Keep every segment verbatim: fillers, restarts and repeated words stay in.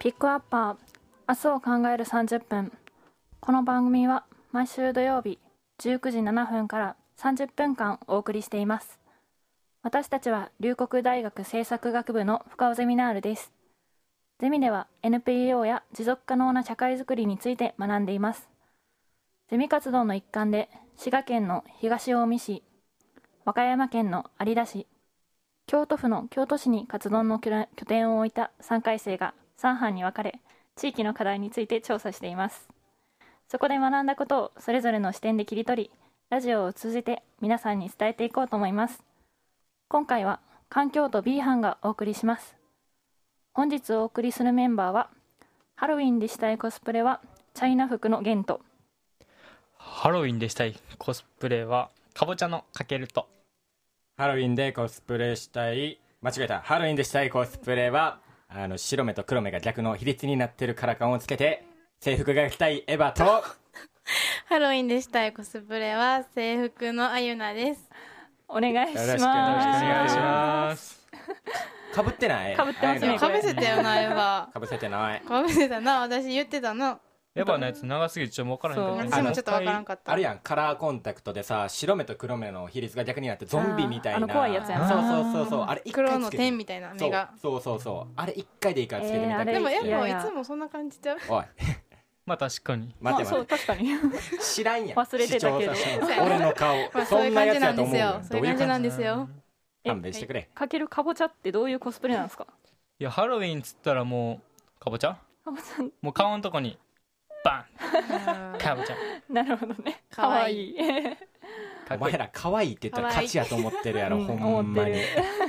ピックアッパー明日を考えるさんじゅっぷん。この番組は毎週土曜日じゅうくじななふんからさんじゅっぷんかんお送りしています。私たちは龍谷大学政策学部の深尾ゼミナールです。ゼミでは エヌピーオー や持続可能な社会づくりについて学んでいます。ゼミ活動の一環で滋賀県の東近江市、和歌山県の有田市、京都府の京都市に活動の拠点を置いたさんかい生がさん班に分かれ、地域の課題について調査しています。そこで学んだことをそれぞれの視点で切り取り、ラジオを通じて皆さんに伝えていこうと思います。今回は環境と B 班がお送りします。本日お送りするメンバーは、ハロウィンでしたいコスプレはチャイナ服のゲント、 ハロウィンでしたいコスプレはかぼちゃのかけると、 ハロウィンでコスプレしたい間違えたハロウィンでしたいコスプレはあの白目と黒目が逆の比率になってるカラカンをつけて制服が着たいエヴァとハロウィンでしたいコスプレは制服のあゆなです。 お願いします。 よろしくお願いしますかぶってないかぶってますね。 かぶせたよな、エヴァ。 かぶせてないかぶせたな、私言ってたな。 エヴァのやつ長すぎてちょっと分からへんけど、 私もちょっとわからんかった。 あるやんカラーコンタクトでさ白目と黒目の比率が逆になってゾンビみたいなあの怖いやつやな。 そうそうそうそうあれ一回黒のつけて点みたいな目が。 そうそうそうそうあれ一回でいいからつけてみたけど、 えーあれでもエヴァいやいやはいつもそんな感じちゃう。 おいまあ確かにまあ、 待って待っそう確かにて知らんやん忘れてたけど視聴者俺の顔まあそういう感じなんですよ。 そそういう感じなんですよ。 勘弁してくれかけるかぼちゃってどういうコスプレなんですか？ いやハロウィンっつったらもうかぼちゃかぼちゃもう顔のとこにバンかぼちゃなるほどね。かかわわいいい。 お前ら可愛いって言ったら勝ちやと思ってるやろ、 うんほんまに思ってる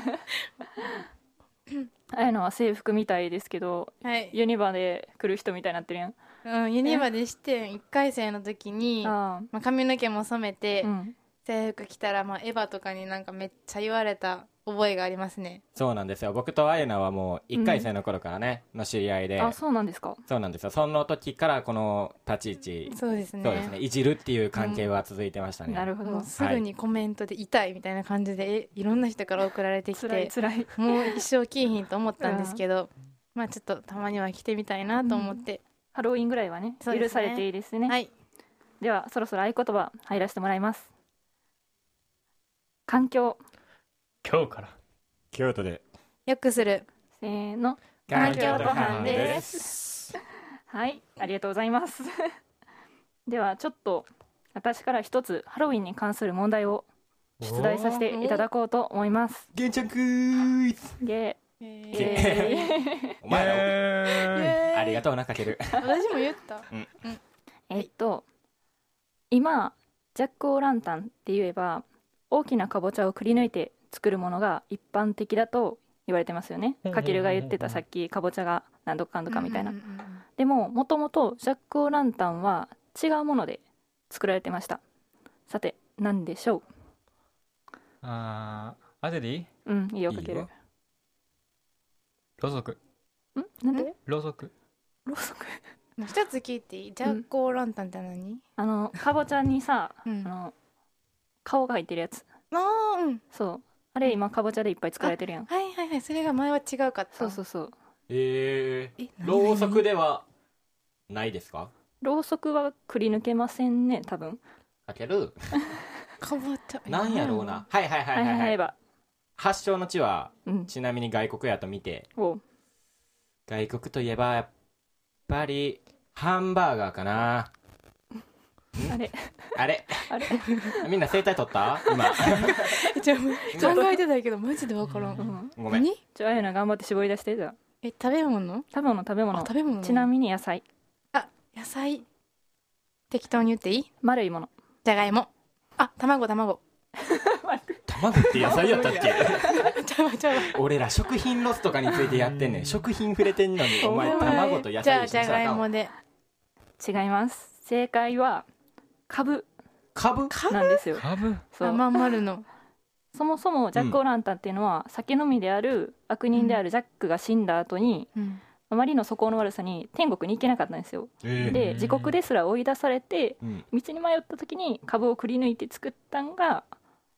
ああいうのは制服みたいですけど、 はい。 ユニバで来る人みたいになってるやん。 うん、ユニバでしていっかい生の時に、 あまあ、髪の毛も染めてあ、うん。 制服着たら、まあ、エヴァとかになんかめっちゃ言われた覚えがありますね。 そうなんですよ僕とあゆなはもういっかい生の頃からね、の知り合いであ、そうなんですか。 そうなんですよその時からこの立ち位置そうですね。 そうですねいじるっていう関係は続いてましたね、 なるほどもう。すぐにコメントで痛いみたいな感じで、えいろんな人から送られてきつらいてつらい。 もう一生着いひんと思ったんですけど、まあちょっとたまには着てみたいなと思って、 ハロウィンぐらいはね、 そうですね許されていいですね。 はいでは、そろそろ合言葉入らせてもらいます。環境。 今日から京都でよくするせーの。 環境と班ですはい、ありがとうございます。では、ちょっと私から一つハロウィンに関する問題を出題させていただこうと思います。 ゲンちゃんクイズゲえーーゲお前らえありがとうなかける私も言ったーえっと、今、ジャック・オー・ランタンって言えば、大きなかぼちゃをくり抜いて作るものが一般的だと言われてますよね。かけるが言ってたさっきかぼちゃが何度かんとかみたいな。 うんうんうんうんでももともとジャック・オー・ランタンは違うもので作られてました。さて何でしょー、あー当てでいい？ う？うん、いいよかける。 いいよろうそくんなんで？ ろうそくろうそく。 もう一つ聞いていい？ジャック・オー・ランタンって何？ あのかぼちゃにさ、 うんあの顔が入ってるやつ。 ああうんそうあれ今かぼちゃでいっぱい作られてるやん。 はいはいはい、それが前は違うかった。 そうそうそう。 えーえ、何ろうそくではないですかろうそくはくり抜けませんね多分。 かけるかぼちゃなんやろうなはいはいははいいはい、はいい、 ははいば。 発祥の地はうん。 ちなみに外国やと見ておう外国といえばやっぱりハンバーガーかなあれあれあれ。 みんな正体取った今ちょ考えてたけどマジでわからん、 うん。 ごめん何？ じゃああやな頑張って絞り出してじゃあ。 え、食べ物？ 食べ物食べあ、 物。 食べ物。 ちなみに野菜。 あ、野菜。適当に言っていい？ 丸いもの。 じゃがいも。あ、卵卵。 卵って野菜やったっけちゃうわちゃうわ。 俺ら食品ロスとかについてやってんねん食品触れてんのにお前お前卵と野じゃあ菜じゃがいもで。 違います。正解は株株なんですよ。 かぶそうあ、まん丸の。 そもそもジャック・オー・ランタンっていうのは、酒飲みである悪人であるジャックが死んだ後に、 うん。 あまりの素行の悪さに天国に行けなかったんですよ。 えーで自国ですら追い出されてうん道に迷った時に株をくり抜いて作ったんが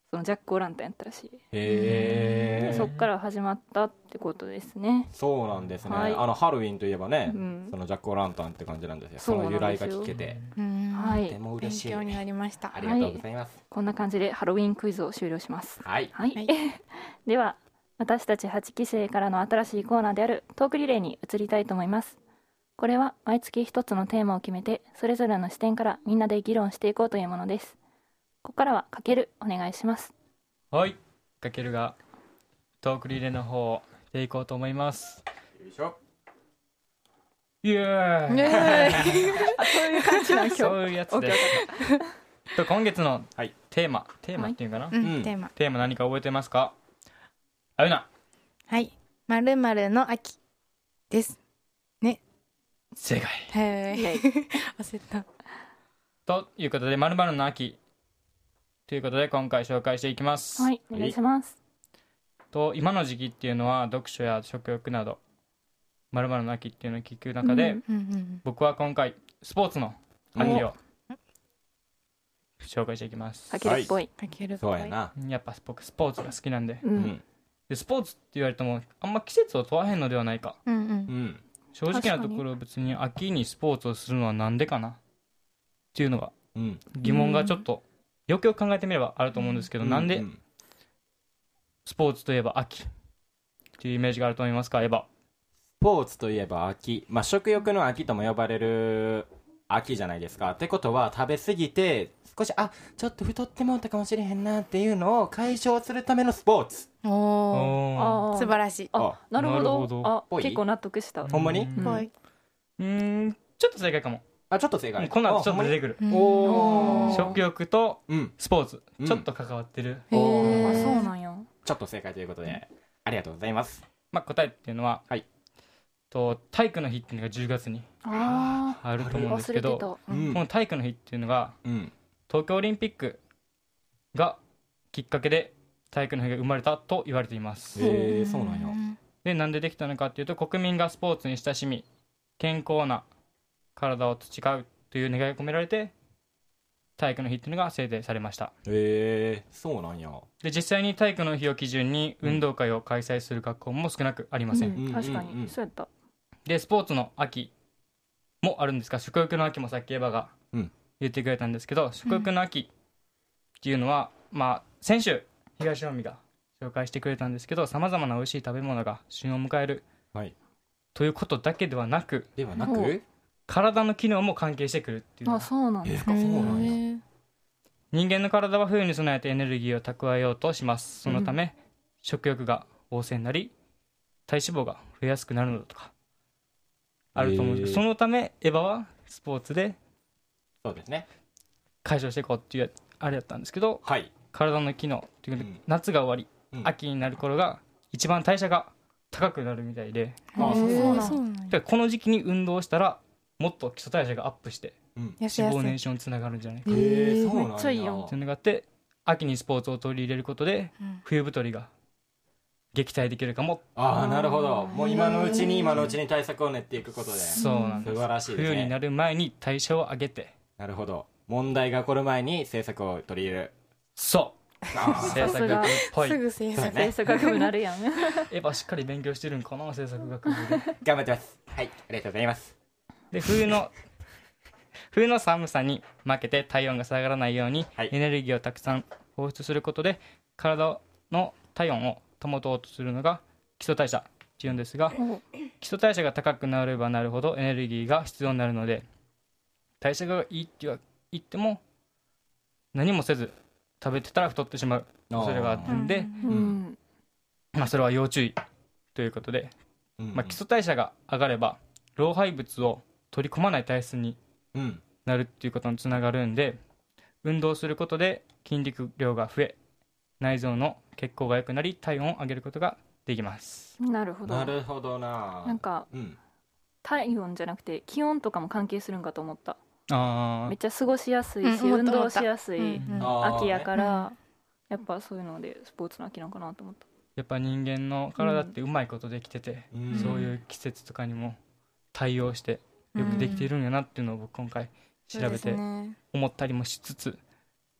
そのジャック・オー・ランタンやったらしい。 へえ。 でそっから始まったってことですね。 そうなんですね、 はいあのハロウィンといえばね、 うんそのジャック・オー・ランタンって感じなんですよ。 そそうなんですよの由来が聞けてうんはいとても嬉しい。 勉強になりました。 ありがとうございます。 こんな感じでハロウィンクイズを終了します。 はい、 はい、 はいでは私たちはちきせいからの新しいコーナーであるトークリレーに移りたいと思います。これは毎月一つのテーマを決めてそれぞれの視点からみんなで議論していこうというものです。ここからはかけるお願いします。 はいかけるがトークリレーの方をしていこうと思います。 よいしょ。 イエーイねあ、そういう感じなん今日。 そういうやつでオッケーオッと今月のはいテーマテーマっていうかな、 ううんん、テーマ。 テーマ何か覚えてますか？あゆなはい。まるまるの秋です。 正解はい。 イエイ忘れた。 ということで〇〇の秋ということで今回紹介していきます、 はい、お願いします。 と今の時期っていうのは読書や食欲など〇〇の秋っていうのを聞く中で、 うんうんうん僕は今回スポーツの秋を紹介していきます。 かけるっぽい。 かけるっぽい。 そうやな。 やっぱ僕スポーツが好きなんで、 う。 うんんでスポーツって言われてもあんま季節を問わへんのではないか。 うんう。 うんん正直なところ別に秋にスポーツをするのはなんでかなっていうのがうん疑問がちょっとよくよく考えてみればあると思うんですけど、なんでうんスポーツといえば秋っていうイメージがあると思いますか？エヴァ。 スポーツといえば秋、まあ、食欲の秋とも呼ばれる秋じゃないですか。ってことは食べ過ぎて少しあちょっと太ってもうたかもしれへんなっていうのを解消するためのスポーツ。 おー。 おーあー素晴らしい。 あ、なるほど。 なるほどあ、 ぽい結構納得した。 ほんまにうんぽい。 うーんちょっと正解かも。 あちょっと正解。 この後ちょっと出てくる。 うんおー食欲とうんスポーツ、 うんちょっと関わってる、 へーあ、そうなんや。 ちょっと正解ということでありがとうございます。 まあ、答えっていうのは、 はいと体育の日っていうのがじゅうがつにああると思あ、 うんですけど、 忘れてた。 ううんんこの体育の日っていうのがうん東京オリンピックがきっかけで体育の日が生まれたと言われています。 へえそうなんや。 でなんでできたのかっていうと、国民がスポーツに親しみ健康な体を培うという願いが込められて体育の日っていうのが制定されました。 へえそうなんや。 で実際に体育の日を基準に運動会を開催する学校も少なくありません、 うん確かうんうんうんに。そうやった。 でスポーツの秋もあるんですが、食欲の秋もさっきエヴァがうん言ってくれたんですけど、食欲の秋っていうのは、まあ先週東尾が紹介してくれたんですけど、さまざまな美味しい食べ物が旬を迎えるはい。 ということだけではなく、 ではなほうく体の機能も関係してくるっていうのあ、 が、 そうなんですか。 えそうなんや。 へー人間の体は冬に備えてエネルギーを蓄えようとします。そのため、食欲が旺盛になり体脂肪が増えやすくなるのだとかあると思うんですけど、 へーそのためエヴァはスポーツでそうですね。 解消していこうっていうあれだったんですけど、 はい。 体の機能っていうので、 うん夏が終わり、 うん秋になる頃が一番代謝が高くなるみたいで、 あへーそうなんそうなんやだからこの時期に運動したらもっと基礎代謝がアップしてうん。 脂肪やすやす燃焼につながるんじゃないかへえそうなんや。 めっちゃいいやんっていうのがあって、秋にスポーツを取り入れることでうん冬太りが撃退できるかも。 ああなるほど。もう今のうちに今のうちに対策を練っていくことで。 そうなんです。 素晴らしいですね。 冬になる前に代謝を上げて、 なるほど。問題が起こる前に政策を取り入れる。 そうあ政策学部っぽい。 すぐ制作そうやね政策学部なるやん。 エヴァしっかり勉強してるんかな、政策学部で。 頑張ってます。はい、ありがとうございます。 で冬の冬の寒さに負けて体温が下がらないように、 はいエネルギーをたくさん放出することで体の体温を保とうとするのが基礎代謝っていうんですが、基礎代謝が高くなればなるほどエネルギーが必要になるので、代謝がいいって言っても何もせず食べてたら太ってしまう恐れがあるんで、 うん。 まあ、それは要注意ということで、 うんまあ、基礎代謝が上がれば老廃物を取り込まない体質にうん。 なるっていうことにつながるんで、運動することで筋肉量が増え内臓の血行が良くなり体温を上げることができます。 なるほど。 なるほどな。 なんかうん。 体温じゃなくて気温とかも関係するんかと思った。 あめっちゃ過ごしやすいし、 うん運動しやすいうんうんあー秋やから、やっぱそういうのでスポーツの秋なんかなと思った。 やっぱ人間の体ってうまいことできてて、 うんそういう季節とかにも対応してよくできているんやなっていうのを僕今回調べてそうですね思ったりもしつつ、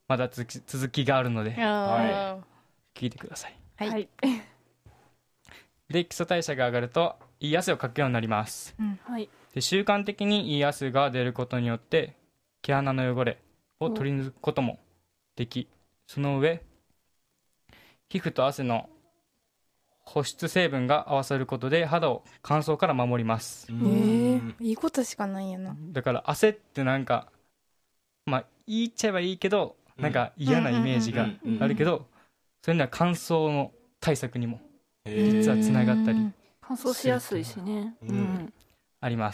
まだ続き続きがあるのであ聞いてください。 ーはい、 はいで基礎代謝が上がるといい汗をかくようになります。 はいで習慣的にいい汗が出ることによって毛穴の汚れを取り除くこともでき、その上皮膚と汗の保湿成分が合わさることで肌を乾燥から守ります。 うえんー、いいことしかないんやな。 だから汗ってなんかまあ言っちゃえばいいけどなんか嫌なイメージがあるけど、それには乾燥の対策にもへー実はつながったり乾燥しやすいしねうんうんあります。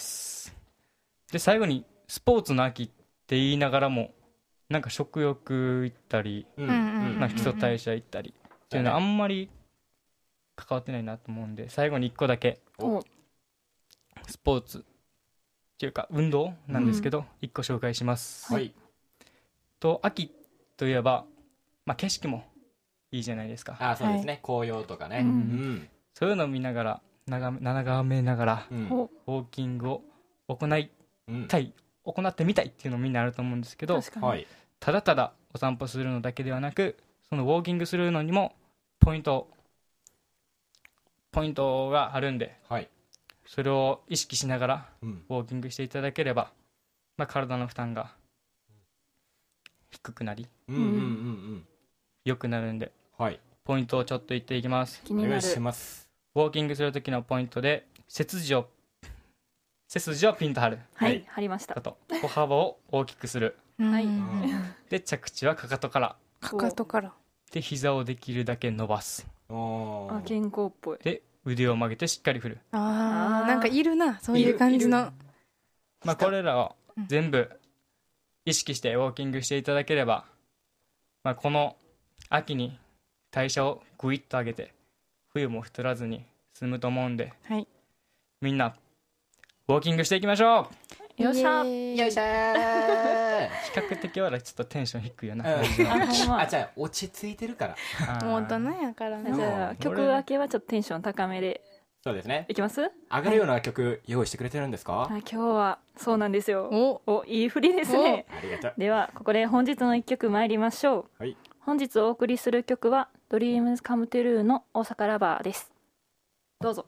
で最後にスポーツの秋って言いながらもなんか食欲行ったり、 うんうんまあ、基礎代謝行ったりっていうのはあんまり関わってないなと思うんで、最後にいっこだけおスポーツっていうか運動なんですけどいっこ紹介します。 はいと秋といえば、まあ、景色もいいじゃないですか。 あそうですね、紅葉とかね、 ううんんそういうのを見ながら眺め眺めながらうんおウォーキングを行いうんたい行ってみたいっていうのもみんなあると思うんですけど、 確かにはいただただお散歩するのだけではなくそのウォーキングするのにもポイントポイントがあるんで、 はいそれを意識しながらうんウォーキングしていただければ、まあ、体の負担が低くなりうんうんうんうん良くなるんではいポイントをちょっと言っていきます。 気になるお願いしますウォーキングする時のポイントで背筋を背筋をピンと張るははいい貼りましたあと歩幅を大きくするはいうんで着地はかかとからかかとから。 で膝をできるだけ伸ばすおーあ健康っぽいで腕を曲げてしっかり振る、 ああーあ、なんかいるな、そういう感じの。 まあ、これらを全部意識してウォーキングしていただければ、まあ、この秋に代謝をグイッと上げて冬も太らずに済むと思うんで、 はい。 みんなウォーキングしていきましょう。 よっしゃイエーイよいしょー比較的はちょっとテンション低いよな、 うんあほんまあじゃあ落ち着いてるからあーもう大人やからじな。 ゃあ曲明けはちょっとテンション高めでそうですねいきます上がるような曲用意してくれてるんですか、 あ今日はそうなんですよお、 おいい振りですねありがとうではここで本日の一曲参りましょう、 はい本日お送りする曲は Dreams Come True の大阪ラバーです。どうぞ。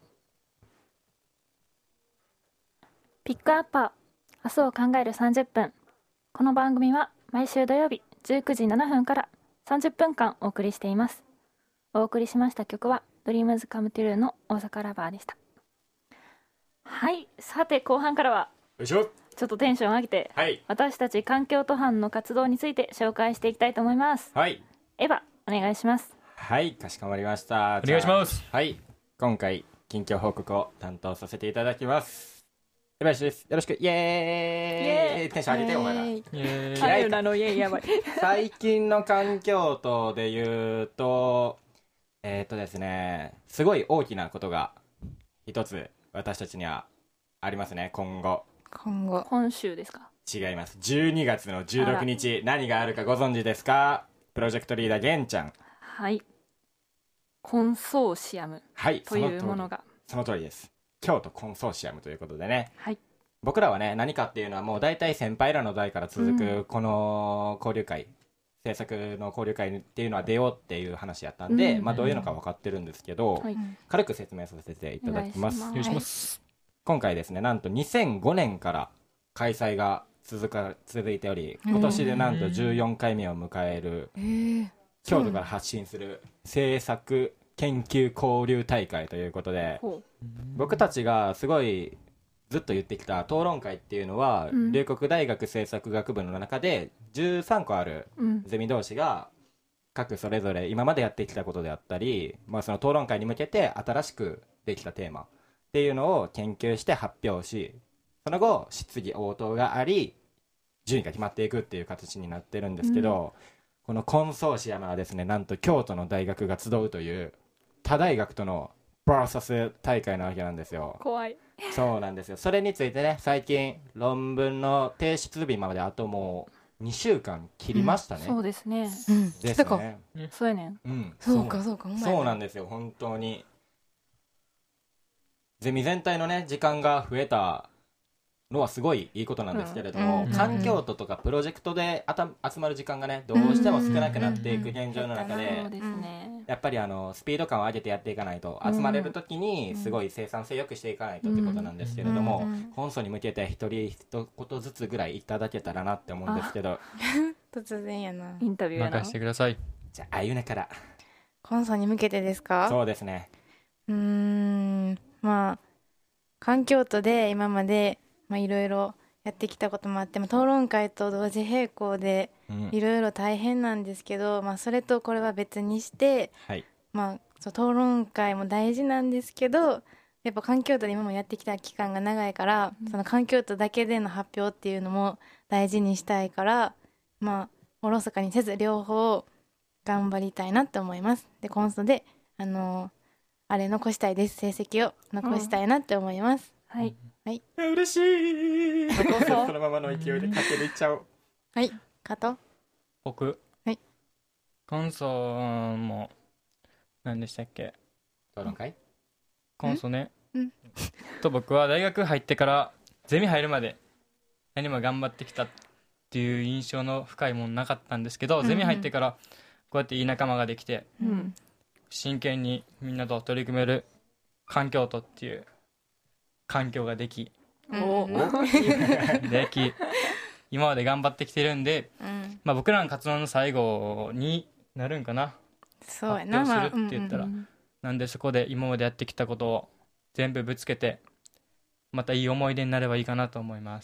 ピックアッパー明日を考えるさんじゅっぷん。この番組は毎週土曜日じゅうくじななふんからさんじゅっぷんかんお送りしています。お送りしました曲は Dreams Come True の大阪ラバーでした。はい、さて後半からはよいしょちょっとテンション上げてはい私たち環境都班の活動について紹介していきたいと思います。 はいエヴァお願いします。 はいかしこまりました。 お願いしますじゃあはい今回近況報告を担当させていただきますエバヤシですよろしくイエーイイエーイテンション上げてよお前らイエーイイエーイはいあゆなの家やばい。 最近の環境等で言うとえっ、ー、とですねすごい大きなことが一つ私たちにはありますね今後今後。 今週ですか。 違いますじゅうにがつのじゅうろくにち何があるかご存知ですかプロジェクトリーダーげんちゃんはい。コンソーシアムはいというものが。 その通りです京都コンソーシアムということでねはい。 僕らはね何かっていうのはもう大体先輩らの代から続うくこの交流会、制作の交流会っていうのは出ようっていう話やったんで、 うんまあ、どういうのか分かってるんですけど、 はい。 軽く説明させていただきますお願お願いします。 今回ですねなんとにせんごねんから開催が続か続いており今年でなんとじゅうよんかいめを迎えるえー、 京都から発信する制作研究交流大会ということでほ僕たちがすごいずっと言ってきた討論会っていうのは、 うん龍谷大学政策学部の中でじゅうさんこあるう。うん。 ゼミ同士が各それぞれ今までやってきたことであったり、まあ、その討論会に向けて新しくできたテーマっていうのを研究して発表しその後質疑応答があり順位が決まっていくっていう形になってるんですけど、このコンソーシアムはですねなんと京都の大学が集うという他大学とのバーサス大会なわけなんですよ。 怖い。 そうなんですよ。それについてね最近論文の提出日まであともうにしゅうかん切りましたね、 そうですね。 うん。 ですだかね、 そうやねん。 うん、 そうかそうか。 そうなんですよ本当にゼミ全体のね時間が増えたのはすごいいいことなんですけれども、 うん環境ととかプロジェクトであた集まる時間がねどうしても少なくなっていく現状の中で、 そうですね。 やっぱりあのスピード感を上げてやっていかないと、集まれる時にすごい生産性よくしていかないとってことなんですけれども、 うん本素に向けて一人一言ずつぐらいいただけたらなって思うんですけど、 突然やな。 インタビューやな。 任せてください。 じゃああゆねから。 コンソに向けてですか？ そうですね。 うーん、まあ環境とで今までまあいろいろやってきたこともあって、まあ、討論会と同時並行でうんいろいろ大変なんですけど、まあ、それとこれは別にして、 はいまあ、そう討論会も大事なんですけど、やっぱ環境とで今もやってきた期間が長いから、その環境とだけでの発表っていうのも大事にしたいから、まあおろそかにせず両方頑張りたいなって思います。でコンソであのーあれ残したいです。成績を残したいなって思います。 はい。 嬉しい。そのままの勢いで駆け抜いちゃおう。 はい、加藤。 僕、 はい。 コンソも何でしたっけ？ 討論会？ コンソね。 うんと僕は大学入ってからゼミ入るまで何も頑張ってきたっていう印象の深いものなかったんですけど、 うんうんゼミ入ってからこうやっていい仲間ができて、 うん。 真剣にみんなと取り組める環境とっていう環境ができおでき今まで頑張ってきてるんで、 うん、 まあ、僕らの活動の最後になるんかな。 そうやな。 発表するって言ったら、 まあうんうんなんでそこで今までやってきたことを全部ぶつけてまたいい思い出になればいいかなと思います。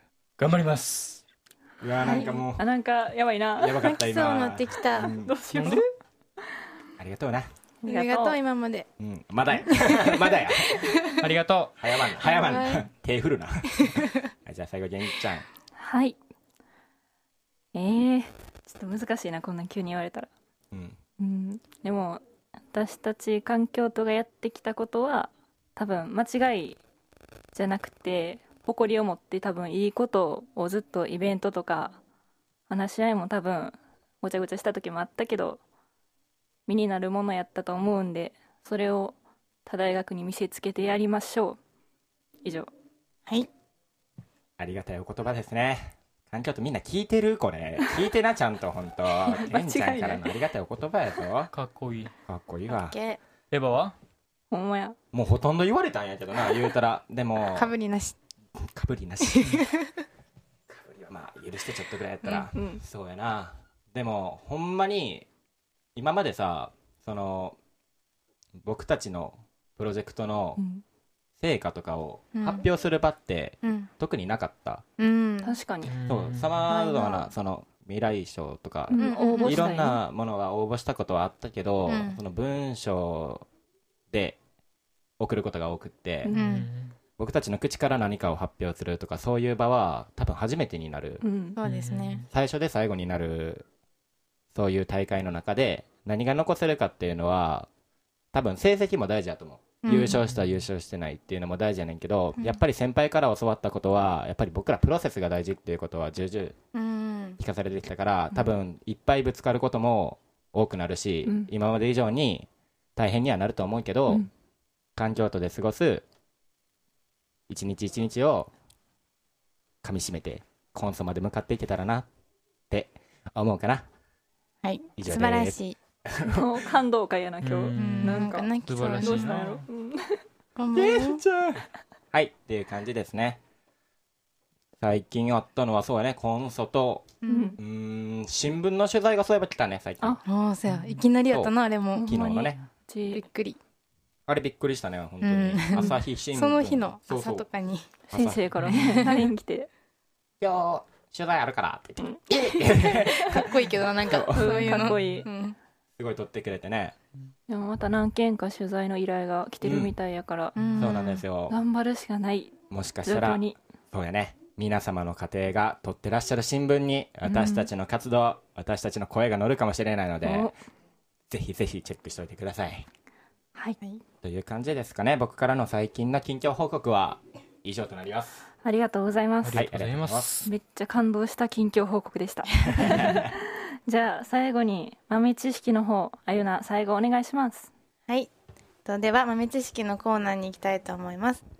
頑張ります。 うわなんかもあ、なんかやばいな。 うやばかった泣きそう今。 なってきた。 うんどうしよう。 ありがとうな。 ありがとう今まで。 うんまだやまだや。 ありがと早まんな早まんはな。手振るな。はいじゃあ最後元気ちゃん。 はい。えー、ちょっと難しいな、こんなん急に言われたら。 うんうん。でも私たち環境とがやってきたことは多分間違いじゃなくて、誇りを持って多分いいことをずっとイベントとか話し合いも多分ごちゃごちゃした時もあったけど身になるものやったと思うんで、それを他大学に見せつけてやりましょう。以上。 はい。 ありがたいお言葉ですね。環境とみんな聞いてるこれ聞いてなちゃんと本当。ケンちゃんからのありがたいお言葉やぞ。 う。かっこいい。 かっこいいわ。 けエヴァはほんまや。 もうほとんど言われたんやけどな言うたらでもかぶりなし。 かぶりなしかぶりはまあ許してちょっとぐらいやったら、 うんうんそうやな。でもほんまに今までさその僕たちのプロジェクトのうん成果とかをうん発表する場ってうん。 特になかった、 うん。 確かに。 そうさまざまないなその未来賞とか、 うん応募いろんしたいね。 なものは応募したことはあったけど、 うんその文章で送ることが多くって、 うんうん僕たちの口から何かを発表するとかそういう場は多分初めてになる、 うん。 そうですね。 最初で最後になるそういう大会の中で何が残せるかっていうのは多分成績も大事だと思う、 うん優勝した優勝してないっていうのも大事やねんけど、 うんやっぱり先輩から教わったことはやっぱり僕らプロセスが大事っていうことは重々 うん。 聞かされてきたから多分いっぱいぶつかることも多くなるし、 うん今まで以上に大変にはなると思うけど、 うん環境とで過ごす一日一日を噛み締めてコンソまで向かっていけたらなって思うかな。 はい。 以上です素晴らしい。 もう感動会やな今日。 うんなんか泣きそう素晴らしいどうしたんやろ。うんこんばんは。 ちゃんはいっていう感じですね。最近あったのはそうやねコンソとう。 うんんうーん新聞の取材がそういえば来たね最近。 あああ、そうや。いきなりやったな、あれも。 昨日のねびっちくり。 あれびっくりしたね本当に、 うん朝日新聞その日のそうそう朝とかに。 先生からね ライン 来て今日取材あるからって言って、 かっこいいけどな、なんか、 うんそういうの。 かっこいいうん。 すごい撮ってくれてね、 でもまた何件か取材の依頼が来てるみたいやから、 うんそうなんですよ。 頑張るしかないもしかしたら状況に。 そうやね皆様の家庭が撮ってらっしゃる新聞に私たちの活動、私たちの声が載るかもしれないのでおぜひぜひチェックしておいてくださいはい、 という感じですかね。僕からの最近の近況報告は以上となります。 ありがとうございます。 はいありがとうございます。 めっちゃ感動した近況報告でしたじゃあ最後に豆知識の方、あゆな最後お願いします。 はい。とでは豆知識のコーナーに行きたいと思います。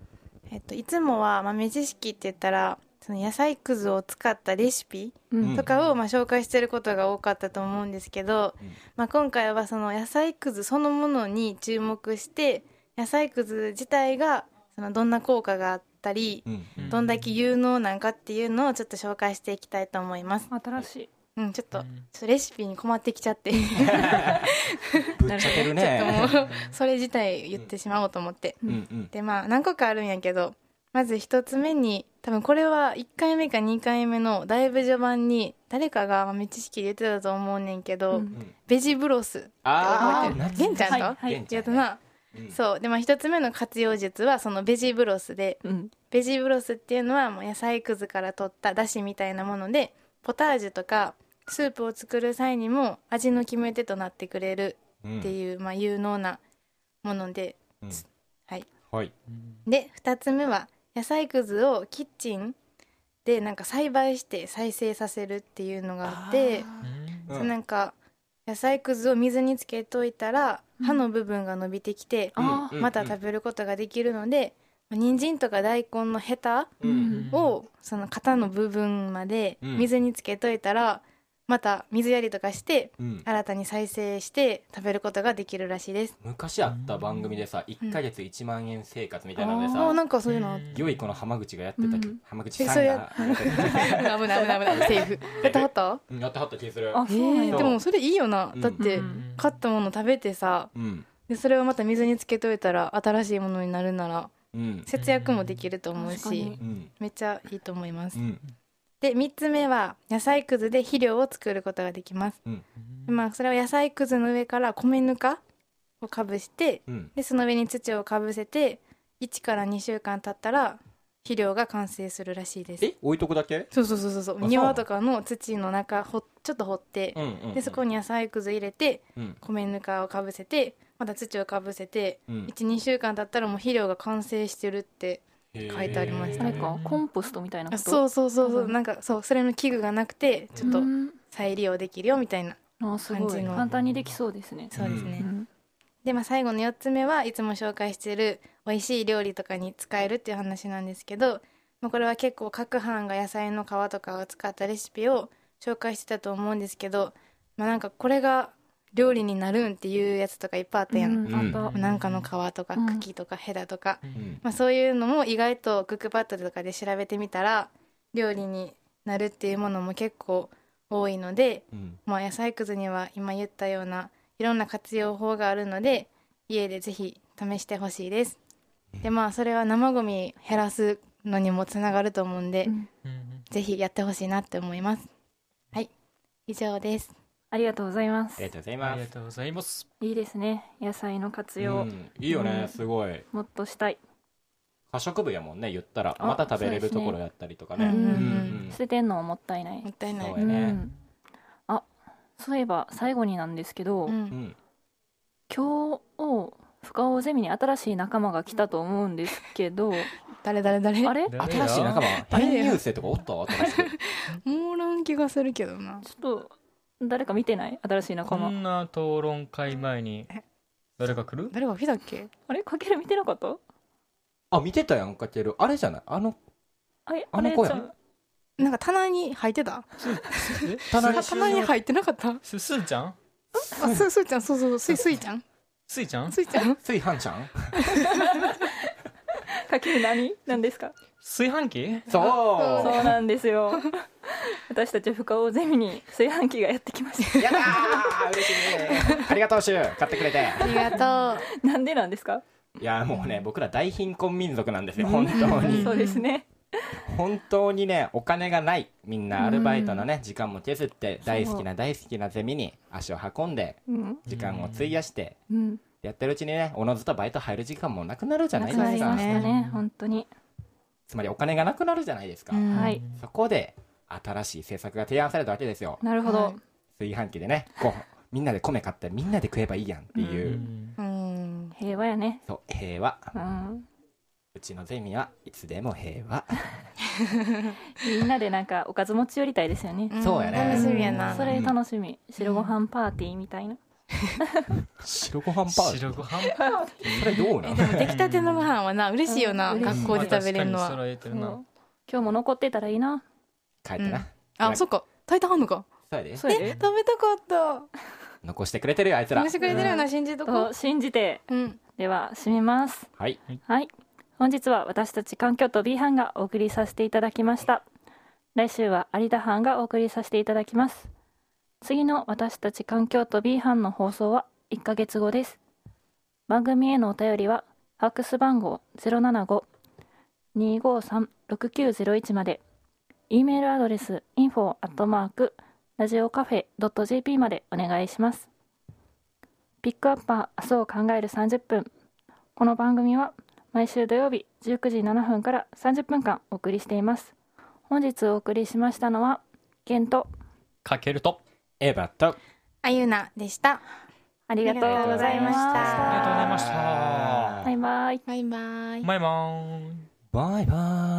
えっと、いつもは豆知識って言ったらその野菜くずを使ったレシピうんとかをまあ紹介してることが多かったと思うんですけど、 うんまあ、今回はその野菜くずそのものに注目して野菜くず自体がそのどんな効果があったりうんうんどんだけ有能なんかっていうのをちょっと紹介していきたいと思います。 新しい。 うん、ちょっとうんちょっとレシピに困ってきちゃってぶっちゃけるねちょっともうそれ自体言ってしまおうと思って、 うんうんでまあ何個かあるんやけど、まず一つ目に多分これはいっかいめかにかいめのだいぶ序盤に誰かが豆知識で言ってたと思うねんけど、 うんベジブロスあ覚えてる？玄ちゃんと、 はいはい玄ちゃんやったな、 うんそうでまあ一つ目の活用術はそのベジブロスで、 うんベジブロスっていうのはもう野菜くずから取っただしみたいなものでポタージュとかスープを作る際にも味の決め手となってくれるうんっていう、まあ、有能なもので、 うんはい、 はいでふたつめは野菜くずをキッチンでなんか栽培して再生させるっていうのがあってうんそうなんか野菜くずを水につけといたら葉の部分が伸びてきて、 あうんまた食べることができるので、人参とか大根のヘタうんをその型の部分まで水につけといたら、また水やりとかしてうん新たに再生して食べることができるらしいです。 昔あった番組でさいっかげついちまんえん生活みたいなのでさあーなんかそういうの良い子の浜口がやってたけどうん浜口さんがえそれやってた危ない危ない危ないセーフやってはったうんやってはった気がするあ、そうなんえや。 ーでもそれいいよな、 うんだってうん買ったもの食べてさうんでそれをまた水につけといたら新しいものになるならうん節約もできると思うし確かにうんめっちゃいいと思います、 うんでみっつめは野菜くずで肥料を作ることができます、 うんでまあ、それは野菜くずの上から米ぬかをかぶしてうんでその上に土をかぶせていちからにしゅうかん経ったら肥料が完成するらしいです。 え置いとくだけそうそうそうそうそうそう庭とかの土の中ほちょっと掘って、 うんうんでそこに野菜くず入れてうん米ぬかをかぶせてまた土をかぶせて、 うんいちにしゅうかん経ったらもう肥料が完成してるって書いてありましたあれか、コンポストみたいなこあと。 そうそうそうそううんなんかそうそれの器具がなくてちょっとうん再利用できるよみたいな、 あ、すごい。 感じの簡単にできそうですね。 そうですね、 うんで、まあ、最後のよっつめはいつも紹介している美味しい料理とかに使えるっていう話なんですけど、まあ、これは結構各班が野菜の皮とかを使ったレシピを紹介してたと思うんですけど、まあ、なんかこれが料理になるんっていうやつとかいっぱいあったやん、 うんあった。 なんかの皮とかうん茎とかヘラとか、 うんまあ、そういうのも意外とクックパッドとかで調べてみたら料理になるっていうものも結構多いので、 うんまあ、野菜くずには今言ったようないろんな活用法があるので家でぜひ試してほしいです。でまあそれは生ゴミ減らすのにもつながると思うんで、 うんぜひやってほしいなって思います。はい以上です。 ありがとうございまあすりが。とうございあますりがとうございます。 いいですね。野菜の活う用、 んいいよねすごいもっとしたい。 可食部やもんね言ったらあまた食べれるそうですねところやったりとかねうんうんうんうん捨ててんのはもったいないも。ったいない。 そうやねうんあ、そういえば最後になんですけど、 うんうん今日深尾ゼミに新しい仲間が来たと思うんですけど、 誰誰誰あれ？ち新しい仲間誰編入生とかおった新しくもうらん気がするけどな。 ょっと誰か見てない？新しい仲間。 こんな討論会前に誰が来る？ 誰が来たっけ？ あれかける見てなかった？ あ見てたやんかけるあれじゃないあのあれあの子やあれちゃうなんか棚に入ってた？ え棚に棚に入ってなかった？ すすーちゃん？ あすすーちゃんそうそうそうすいすいちゃんすいちゃん？ すいちゃん炊飯ちゃんかける何？何ですか？ 炊飯器？ そうそうなんですよ。私たち深尾ゼミに炊飯器がやってきましやだー嬉しいありがとうシュー買ってくれてありがとた。なんでなんですか？ いやもうね僕ら大貧困民族なんですよ本当にそうですね。 本当にねお金がないみんなアルバイトのね時間も削って大好きな大好きなゼミに足を運んでうん時間を費やしてうん。 やってるうちにねおのずとバイト入る時間もなくなるじゃないなくですかなりましたね。本当に。 つまりお金がなくなるじゃないですか、 うんはい。 そこで新しい政策が提案されたわけですよなるほどはい。 炊飯器でねこうみんなで米買ってみんなで食えばいいやんっていう、 うんうん平和やね。 そう平和うん。 うちのゼミはいつでも平和みんなでなんかおかず持ち寄りたいですよね。 そうやね楽しみやな。 それ楽しみ。白ご飯パーティーみたいな。 白ご飯パーティー白ご飯パーティーそれどうなの？ でも出来たてのご飯はな嬉しいよな、 うん学校で食べれるのまあ確かには。 揃えてるな。 そう今日も残ってたらいいな。 帰ってな。 あ、そっか、炊いてはんのか。 そうやで。 そうやで食べたかった。 残してくれてるよあいつら残。してくれてるよな、信じとこと信じて、 う。うん。 では締めます。 はい。 はい、本日は私たち環境と B 班がお送りさせていただきました。来週は有田班がお送りさせていただきます。次の私たち環境と B 班の放送はいっかげつごです。番組へのお便りはファックス番号 ゼロななご にーごーさん ろくきゅうゼロいち まで、 E メールアドレス インフォ アットマーク ラジオカフェ ドット ジェーピー までお願いします。ピックアッパー明日を考えるさんじゅっぷん。この番組は毎週土曜日じゅうくじななふんからさんじゅっぷんかんお送りしています。本日お送りしましたのはケンとかけると。 エヴァとあゆなでした。 ありがとうございました。 ありがとうございましたありがとうございました。 バイバイ。 バイバイ。 バイバーイ。 バイバイ。